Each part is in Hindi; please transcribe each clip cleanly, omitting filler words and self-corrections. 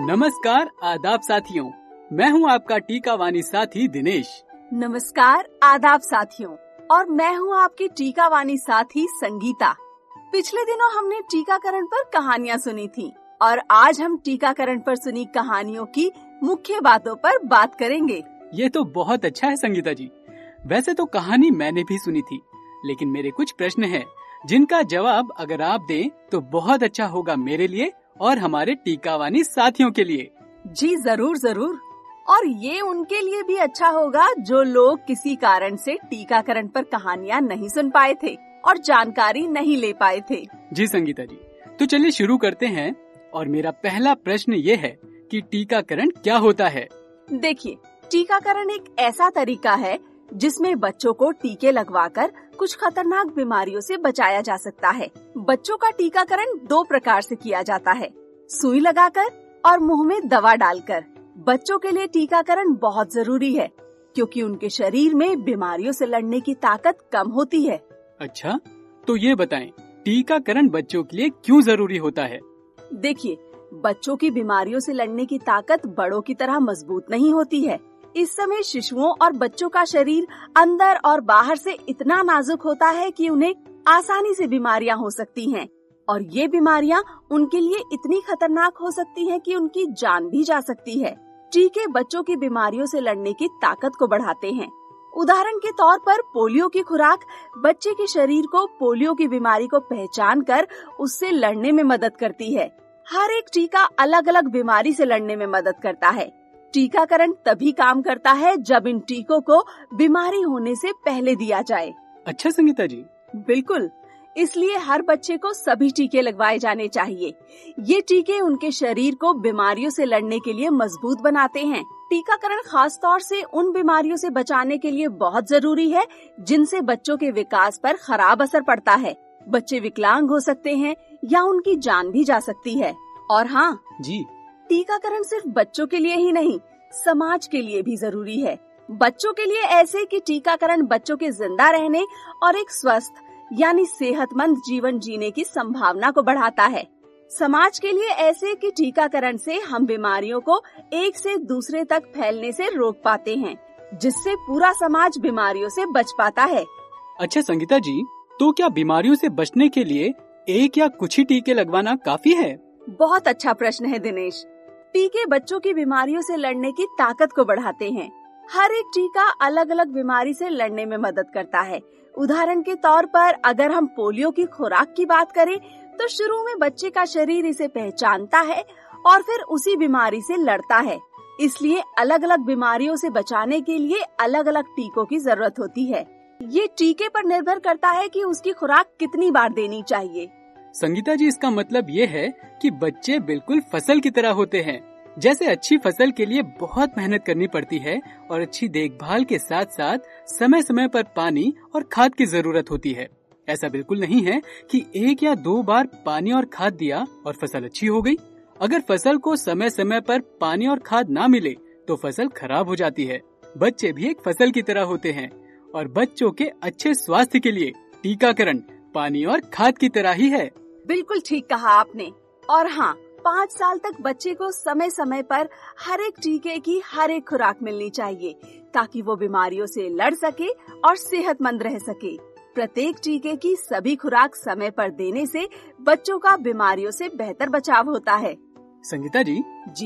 नमस्कार आदाब साथियों, मैं हूं आपका टीकावानी साथी दिनेश। नमस्कार आदाब साथियों, और मैं हूं आपकी टीकावानी साथी संगीता। पिछले दिनों हमने टीकाकरण पर कहानियां सुनी थी और आज हम टीकाकरण पर सुनी कहानियों की मुख्य बातों पर बात करेंगे। ये तो बहुत अच्छा है संगीता जी। वैसे तो कहानी मैंने भी सुनी थी, लेकिन मेरे कुछ प्रश्न हैं जिनका जवाब अगर आप दें तो बहुत अच्छा होगा मेरे लिए और हमारे टीकावानी साथियों के लिए। जी जरूर जरूर, और ये उनके लिए भी अच्छा होगा जो लोग किसी कारण से टीकाकरण पर कहानियां नहीं सुन पाए थे और जानकारी नहीं ले पाए थे। जी संगीता जी, तो चलिए शुरू करते हैं। और मेरा पहला प्रश्न ये है कि टीकाकरण क्या होता है? देखिए, टीकाकरण एक ऐसा तरीका है जिसमें बच्चों को टीके लगवाकर कुछ खतरनाक बीमारियों से बचाया जा सकता है। बच्चों का टीकाकरण 2 प्रकार से किया जाता है, सुई लगाकर और मुंह में दवा डालकर। बच्चों के लिए टीकाकरण बहुत जरूरी है क्योंकि उनके शरीर में बीमारियों से लड़ने की ताकत कम होती है। अच्छा, तो ये बताएं टीकाकरण बच्चों के लिए क्यों जरूरी होता है? देखिए, बच्चों की बीमारियों से लड़ने की ताकत बड़ों की तरह मजबूत नहीं होती है। इस समय शिशुओं और बच्चों का शरीर अंदर और बाहर से इतना नाजुक होता है कि उन्हें आसानी से बीमारियां हो सकती हैं, और ये बीमारियां उनके लिए इतनी खतरनाक हो सकती हैं कि उनकी जान भी जा सकती है। टीके बच्चों की बीमारियों से लड़ने की ताकत को बढ़ाते हैं। उदाहरण के तौर पर पोलियो की खुराक बच्चे के शरीर को पोलियो की बीमारी को पहचान कर उससे लड़ने में मदद करती है। हर एक टीका अलग अलग बीमारी से लड़ने में मदद करता है। टीकाकरण तभी काम करता है जब इन टीकों को बीमारी होने से पहले दिया जाए। अच्छा संगीता जी। बिल्कुल, इसलिए हर बच्चे को सभी टीके लगवाए जाने चाहिए। ये टीके उनके शरीर को बीमारियों से लड़ने के लिए मजबूत बनाते हैं। टीकाकरण खास तौर से उन बीमारियों से बचाने के लिए बहुत जरूरी है जिनसे बच्चों के विकास पर खराब असर पड़ता है। बच्चे विकलांग हो सकते हैं या उनकी जान भी जा सकती है। और हाँ जी, टीकाकरण सिर्फ बच्चों के लिए ही नहीं, समाज के लिए भी जरूरी है। बच्चों के लिए ऐसे कि टीकाकरण बच्चों के जिंदा रहने और एक स्वस्थ यानी सेहतमंद जीवन जीने की संभावना को बढ़ाता है। समाज के लिए ऐसे कि टीकाकरण से हम बीमारियों को एक से दूसरे तक फैलने से रोक पाते हैं, जिससे पूरा समाज बीमारियों से बच पाता है। अच्छा संगीता जी, तो क्या बीमारियों से बचने के लिए एक या कुछ ही टीके लगवाना काफी है? बहुत अच्छा प्रश्न है दिनेश। टीके बच्चों की बीमारियों से लड़ने की ताकत को बढ़ाते हैं। हर एक टीका अलग अलग बीमारी से लड़ने में मदद करता है। उदाहरण के तौर पर अगर हम पोलियो की खुराक की बात करें तो शुरू में बच्चे का शरीर इसे पहचानता है और फिर उसी बीमारी से लड़ता है। इसलिए अलग अलग बीमारियों से बचाने के लिए अलग अलग टीकों की जरूरत होती है। ये टीके पर निर्भर करता है कि उसकी खुराक कितनी बार देनी चाहिए। संगीता जी, इसका मतलब ये है कि बच्चे बिल्कुल फसल की तरह होते हैं। जैसे अच्छी फसल के लिए बहुत मेहनत करनी पड़ती है और अच्छी देखभाल के साथ साथ समय समय पर पानी और खाद की जरूरत होती है। ऐसा बिल्कुल नहीं है कि 1 या 2 बार पानी और खाद दिया और फसल अच्छी हो गई। अगर फसल को समय समय पर पानी और खाद ना मिले तो फसल खराब हो जाती है। बच्चे भी एक फसल की तरह होते हैं और बच्चों के अच्छे स्वास्थ्य के लिए टीकाकरण पानी और खाद की तरह ही है। बिल्कुल ठीक कहा आपने। और हाँ, 5 साल तक बच्चे को समय समय पर हर एक टीके की हर एक खुराक मिलनी चाहिए ताकि वो बीमारियों से लड़ सके और सेहतमंद रह सके। प्रत्येक टीके की सभी खुराक समय पर देने से बच्चों का बीमारियों से बेहतर बचाव होता है। संगीता जी,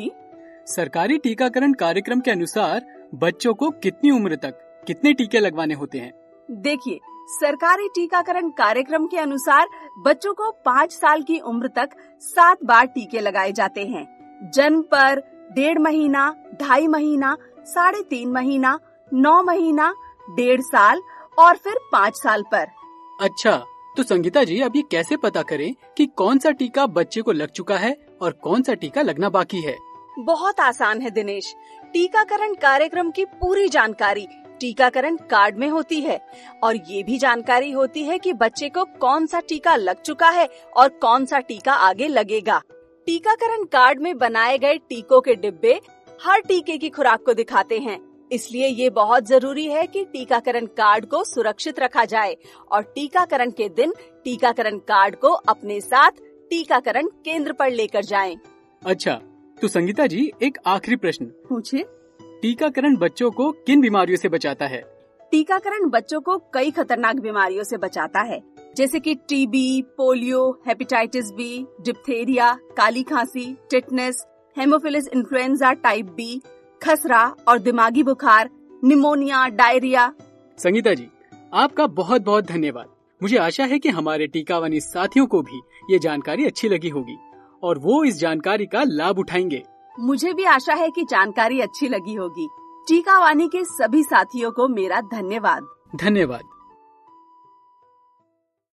सरकारी टीकाकरण कार्यक्रम के अनुसार बच्चों को कितनी उम्र तक कितने टीके लगवाने होते हैं? देखिए, सरकारी टीकाकरण कार्यक्रम के अनुसार बच्चों को 5 साल की उम्र तक 7 बार टीके लगाए जाते हैं। जन्म पर 1.5 महीना, 2.5 महीना, 3.5 महीना, 9 महीना, 1.5 साल और फिर 5 साल पर। अच्छा, तो संगीता जी, अब ये कैसे पता करें कि कौन सा टीका बच्चे को लग चुका है और कौन सा टीका लगना बाकी है? बहुत आसान है दिनेश। टीकाकरण कार्यक्रम की पूरी जानकारी टीकाकरण कार्ड में होती है और ये भी जानकारी होती है कि बच्चे को कौन सा टीका लग चुका है और कौन सा टीका आगे लगेगा। टीकाकरण कार्ड में बनाए गए टीकों के डिब्बे हर टीके की खुराक को दिखाते हैं। इसलिए ये बहुत जरूरी है कि टीकाकरण कार्ड को सुरक्षित रखा जाए और टीकाकरण के दिन टीकाकरण कार्ड को अपने साथ टीकाकरण केंद्र पर लेकर जाएं। अच्छा, तो संगीता जी, एक आखिरी प्रश्न। पूछिए। टीकाकरण बच्चों को किन बीमारियों से बचाता है? टीकाकरण बच्चों को कई खतरनाक बीमारियों से बचाता है, जैसे कि TB, polio, hepatitis B, diphtheria, काली खांसी, tetanus, haemophilus influenza type B, खसरा और दिमागी बुखार, निमोनिया, डायरिया। संगीता जी, आपका बहुत बहुत धन्यवाद। मुझे आशा है कि हमारे टीकावानी साथियों को भी ये जानकारी अच्छी लगी होगी और वो इस जानकारी का लाभ उठाएंगे। मुझे भी आशा है कि जानकारी अच्छी लगी होगी। टीकावानी के सभी साथियों को मेरा धन्यवाद। धन्यवाद।